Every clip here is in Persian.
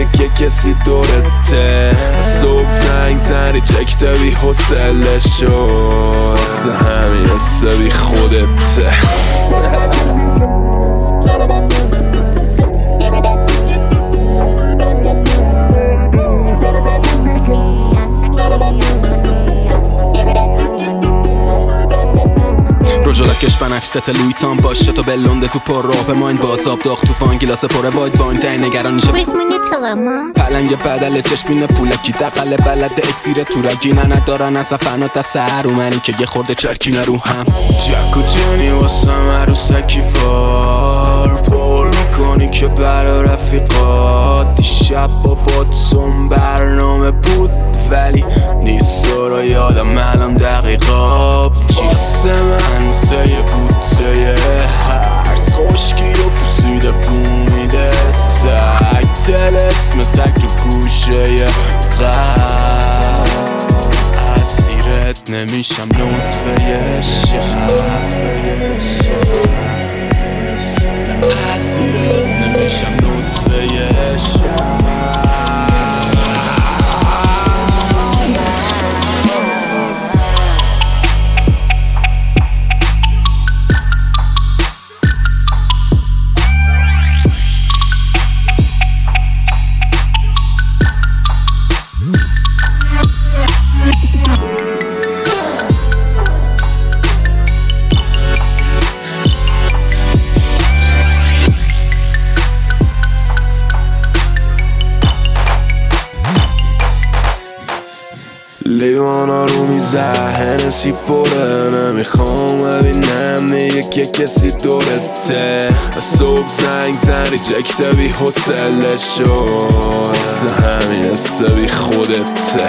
که کسی دورته صبح زنگ زنی جکته بی حسله شد همین حسه بی خودته روژالکش بنفیست لویتان باشه تو بلنده تو پر راه به ماین بازاب داغ توفان گلاس پر واید واین تای نگرانیشه پلنگ بدل چشمین پولکی دقل بلد اکسیر تورکی ندارن از فنات از سهر منی که یه خورده چرکینه رو هم جک و جونی واسم عروسکی وار پر میکنی که برا رفیقات دیشب با فوتسون برنامه بود ولی نیست رو یادم الان دقیقا چیست من مثل یه بوته هرس خوشکی و پوسیده بومیده سگ تل اسم تک تو گوشه غم اسیرت نمیشم لطفه شب اسیرت نمیشم لطفه شب لیوانا رو میزه هنسی پره نمیخوام ببینم میگه که کسی دورته صبح زنگ زنی جکته بی حسله شد همین حسه بی خودته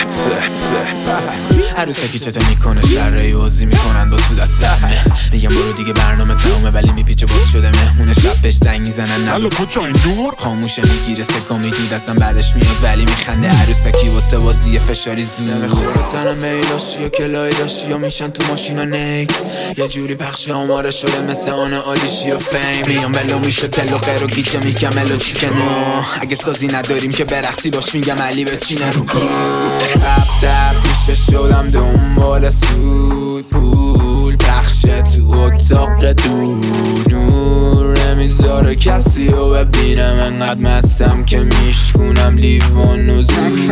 عروسکی چته میکنه شرعی وزی میکنن با تو دست همه میگم برو دیگه برنامه تمومه ولی میپیچه باز شده مهمونه شب بهش زنگ میزنن الو کجا این دور خاموشه میگیره سکا میگی دستم بعدش میاد ولی میخنده عروسکی واسه بازی فشاری زود نمیخوره تنم میلاشی یا کلای داشتی یا میشن تو ماشینا نیک یه جوری پخش آماره شده مثل آن آدیشی و فیم میام بلو میشه تلو غیر و گیچه میگم الو چیکنو اگه سازی نداریم که برقصی باش میگم علی به چینه رو تب میشه شدم دنبال سود پول پخشه تو اتاق دور نور نمیذاره کسی رو ببینم انقدر مستم که میشکونم لیوان و زود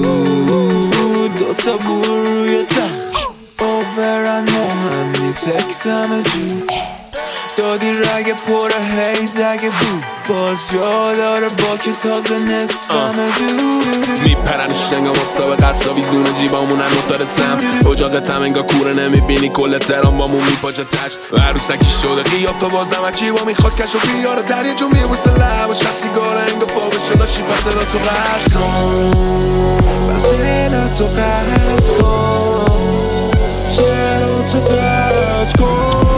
دوتا بور روی تخت آورن مهم میتکسم جو دادی رگ پر هیزگ بود باز جا داره با که تازه نصفم دور میپرنش نگاه مصابه قصابی زون جیبامونن متارسم اجاقتم انگا کوره نمیبینی کل ترام بامون میپاچه تش و عروسکی شده قیافه بازم چیبا میخواد کش و بیاره در یه جو میبوسته لب و شخصی گاره انگا پا بشه داشتی پس را تو قرد کن پس را تو قرد کن چرا تو قرد کن